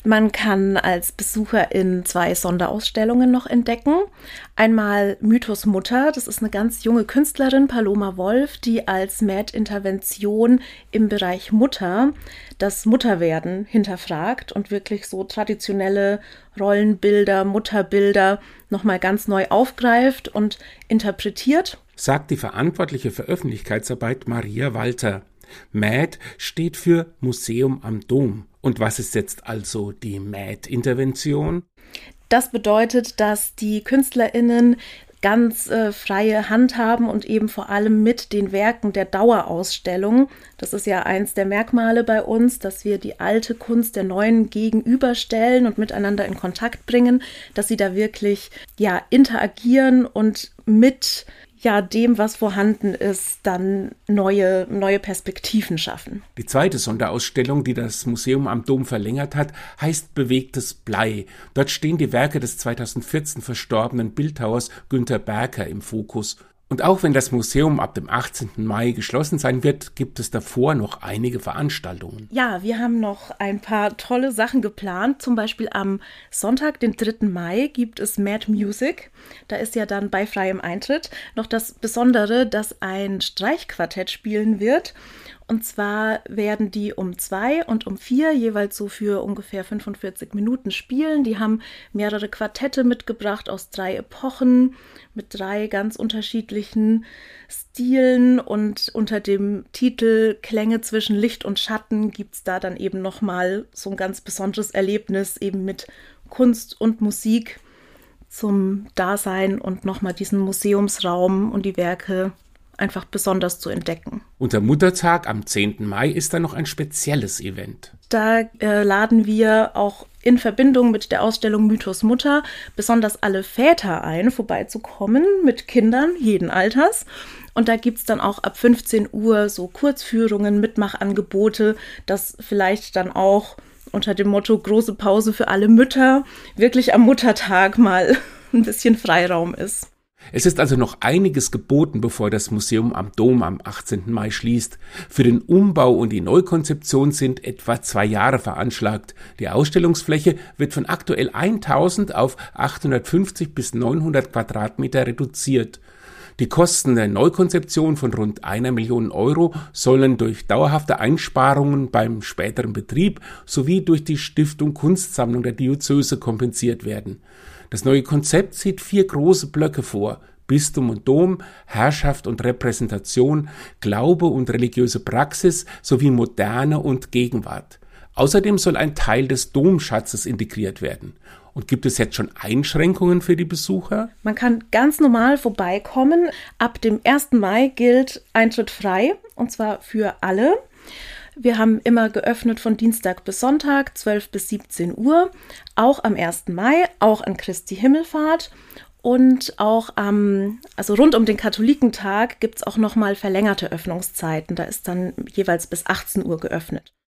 Man kann als Besucherin 2 Sonderausstellungen noch entdecken. Einmal Mythos Mutter, das ist eine ganz junge Künstlerin, Paloma Wolf, die als MAD-Intervention im Bereich Mutter das Mutterwerden hinterfragt und wirklich so traditionelle Rollenbilder, Mutterbilder nochmal ganz neu aufgreift und interpretiert. Sagt die verantwortliche für Öffentlichkeitsarbeit Maria Walter. MAD steht für Museum am Dom. Und was ist jetzt also die MAD-Intervention? Das bedeutet, dass die KünstlerInnen ganz freie Hand haben und eben vor allem mit den Werken der Dauerausstellung. Das ist ja eins der Merkmale bei uns, dass wir die alte Kunst der neuen gegenüberstellen und miteinander in Kontakt bringen, dass sie da wirklich interagieren und mit dem, was vorhanden ist, dann neue Perspektiven schaffen. Die zweite Sonderausstellung, die das Museum am Dom verlängert hat, heißt Bewegtes Blei. Dort stehen die Werke des 2014 verstorbenen Bildhauers Günter Berker im Fokus. Und auch wenn das Museum ab dem 18. Mai geschlossen sein wird, gibt es davor noch einige Veranstaltungen. Ja, wir haben noch ein paar tolle Sachen geplant. Zum Beispiel am Sonntag, den 3. Mai, gibt es Mad Music. Da ist ja dann bei freiem Eintritt noch das Besondere, dass ein Streichquartett spielen wird. Und zwar werden die um 2 und um 4 jeweils so für ungefähr 45 Minuten spielen. Die haben mehrere Quartette mitgebracht aus 3 Epochen mit 3 ganz unterschiedlichen Stilen. Und unter dem Titel Klänge zwischen Licht und Schatten gibt es da dann eben nochmal so ein ganz besonderes Erlebnis eben mit Kunst und Musik zum Dasein und nochmal diesen Museumsraum und die Werke einfach besonders zu entdecken. Unter Muttertag am 10. Mai ist da noch ein spezielles Event. Da laden wir auch in Verbindung mit der Ausstellung Mythos Mutter besonders alle Väter ein, vorbeizukommen mit Kindern jeden Alters. Und da gibt es dann auch ab 15 Uhr so Kurzführungen, Mitmachangebote, das vielleicht dann auch unter dem Motto große Pause für alle Mütter wirklich am Muttertag mal ein bisschen Freiraum ist. Es ist also noch einiges geboten, bevor das Museum am Dom am 18. Mai schließt. Für den Umbau und die Neukonzeption sind etwa 2 Jahre veranschlagt. Die Ausstellungsfläche wird von aktuell 1000 auf 850 bis 900 Quadratmeter reduziert. Die Kosten der Neukonzeption von rund 1 Million Euro sollen durch dauerhafte Einsparungen beim späteren Betrieb sowie durch die Stiftung Kunstsammlung der Diözese kompensiert werden. Das neue Konzept sieht 4 große Blöcke vor: Bistum und Dom, Herrschaft und Repräsentation, Glaube und religiöse Praxis sowie Moderne und Gegenwart. Außerdem soll ein Teil des Domschatzes integriert werden. Und gibt es jetzt schon Einschränkungen für die Besucher? Man kann ganz normal vorbeikommen. Ab dem 1. Mai gilt Eintritt frei, und zwar für alle. Wir haben immer geöffnet von Dienstag bis Sonntag, 12 bis 17 Uhr, auch am 1. Mai, auch an Christi Himmelfahrt. Und auch rund um den Katholikentag gibt es auch nochmal verlängerte Öffnungszeiten. Da ist dann jeweils bis 18 Uhr geöffnet.